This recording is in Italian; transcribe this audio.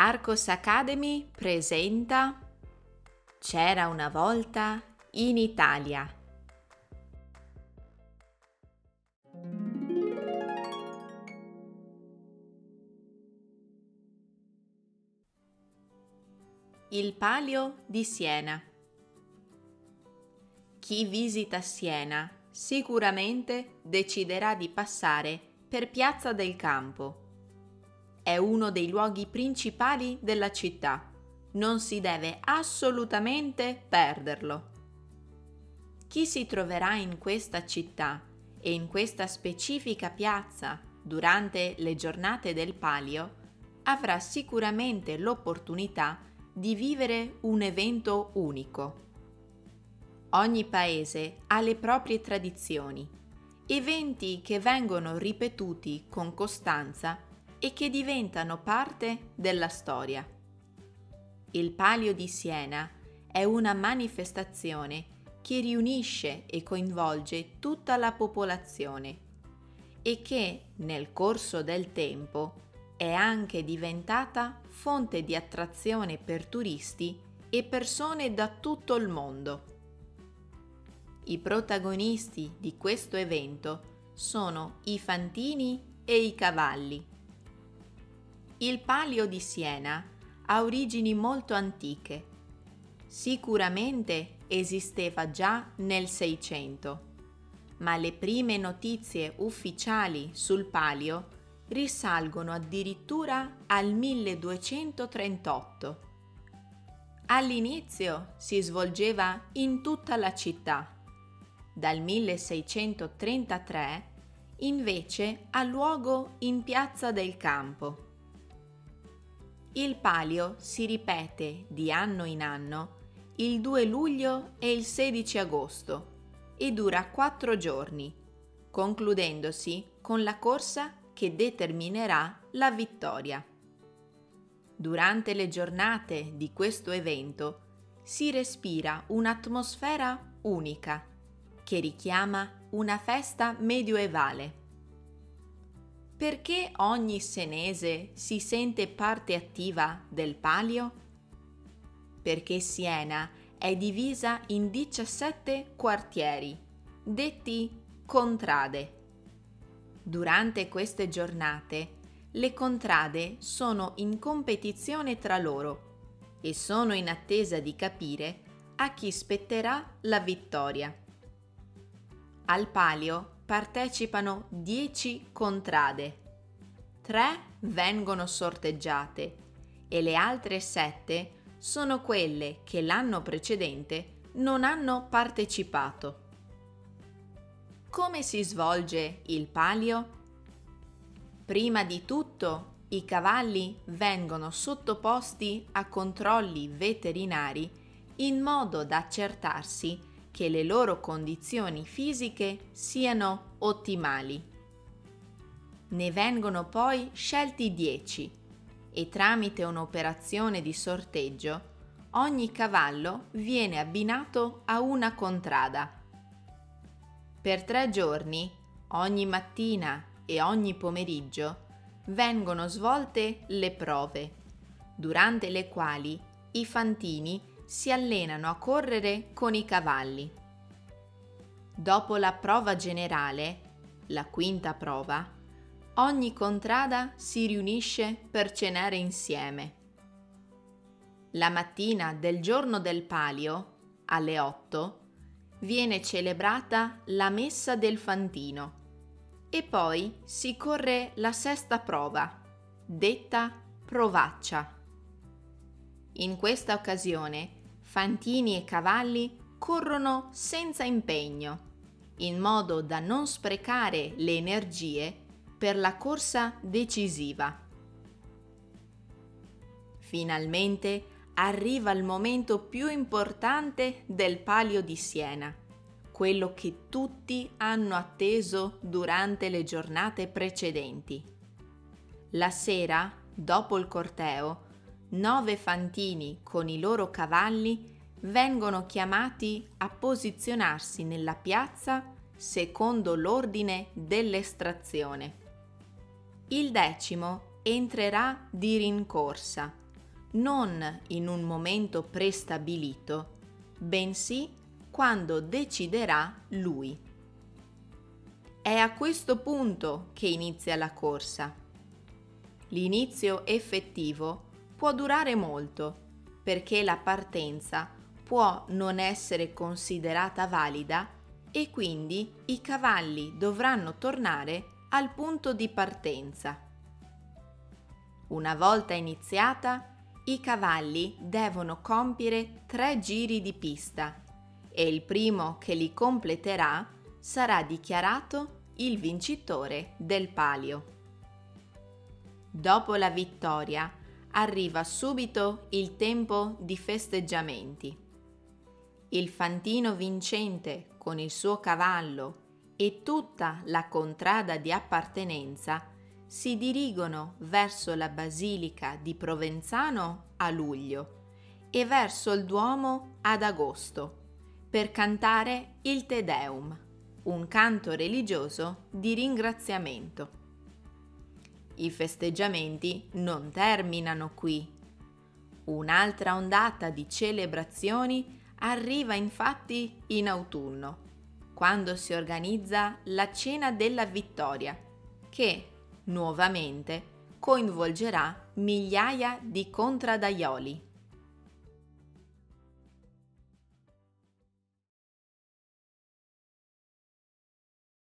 Arcos Academy presenta C'era una volta in Italia. Il Palio di Siena. Chi visita Siena sicuramente deciderà di passare per Piazza del Campo. È uno dei luoghi principali della città. Non si deve assolutamente perderlo. Chi si troverà in questa città e in questa specifica piazza durante le giornate del Palio avrà sicuramente l'opportunità di vivere un evento unico. Ogni paese ha le proprie tradizioni, eventi che vengono ripetuti con costanza e che diventano parte della storia. Il Palio di Siena è una manifestazione che riunisce e coinvolge tutta la popolazione e che, nel corso del tempo, è anche diventata fonte di attrazione per turisti e persone da tutto il mondo. I protagonisti di questo evento sono i fantini e i cavalli. Il Palio di Siena ha origini molto antiche. Sicuramente esisteva già nel Seicento, ma le prime notizie ufficiali sul Palio risalgono addirittura al 1238. All'inizio si svolgeva in tutta la città. Dal 1633 invece ha luogo in Piazza del Campo. Il Palio si ripete di anno in anno il 2 luglio e il 16 agosto e dura 4 giorni, concludendosi con la corsa che determinerà la vittoria. Durante le giornate di questo evento si respira un'atmosfera unica che richiama una festa medioevale. Perché ogni senese si sente parte attiva del Palio? Perché Siena è divisa in 17 quartieri, detti contrade. Durante queste giornate, le contrade sono in competizione tra loro e sono in attesa di capire a chi spetterà la vittoria. Al Palio partecipano 10 contrade, 3 vengono sorteggiate e le altre 7 sono quelle che l'anno precedente non hanno partecipato. Come si svolge il Palio? Prima di tutto, i cavalli vengono sottoposti a controlli veterinari in modo da accertarsi che le loro condizioni fisiche siano ottimali. Ne vengono poi scelti 10 e tramite un'operazione di sorteggio ogni cavallo viene abbinato a una contrada. Per 3 giorni, ogni mattina e ogni pomeriggio, vengono svolte le prove, durante le quali i fantini si allenano a correre con i cavalli. Dopo la prova generale, la quinta prova, ogni contrada si riunisce per cenare insieme. La mattina del giorno del Palio, alle 8, viene celebrata la messa del fantino e poi si corre la sesta prova, detta provaccia. In questa occasione, fantini e cavalli corrono senza impegno, in modo da non sprecare le energie per la corsa decisiva. Finalmente arriva il momento più importante del Palio di Siena, quello che tutti hanno atteso durante le giornate precedenti. La sera, dopo il corteo, 9 fantini con i loro cavalli vengono chiamati a posizionarsi nella piazza secondo l'ordine dell'estrazione. Il 10° entrerà di rincorsa non in un momento prestabilito, bensì quando deciderà lui. È a questo punto che inizia la corsa. L'inizio effettivo può durare molto, perché la partenza può non essere considerata valida e quindi i cavalli dovranno tornare al punto di partenza. Una volta iniziata, i cavalli devono compiere 3 giri di pista e il primo che li completerà sarà dichiarato il vincitore del palio. Dopo la vittoria arriva subito il tempo di festeggiamenti. Il fantino vincente con il suo cavallo e tutta la contrada di appartenenza si dirigono verso la basilica di Provenzano a luglio e verso il Duomo ad agosto per cantare il Te Deum, un canto religioso di ringraziamento. I festeggiamenti non terminano qui. Un'altra ondata di celebrazioni arriva infatti in autunno, quando si organizza la Cena della Vittoria, che, nuovamente, coinvolgerà migliaia di contradaioli.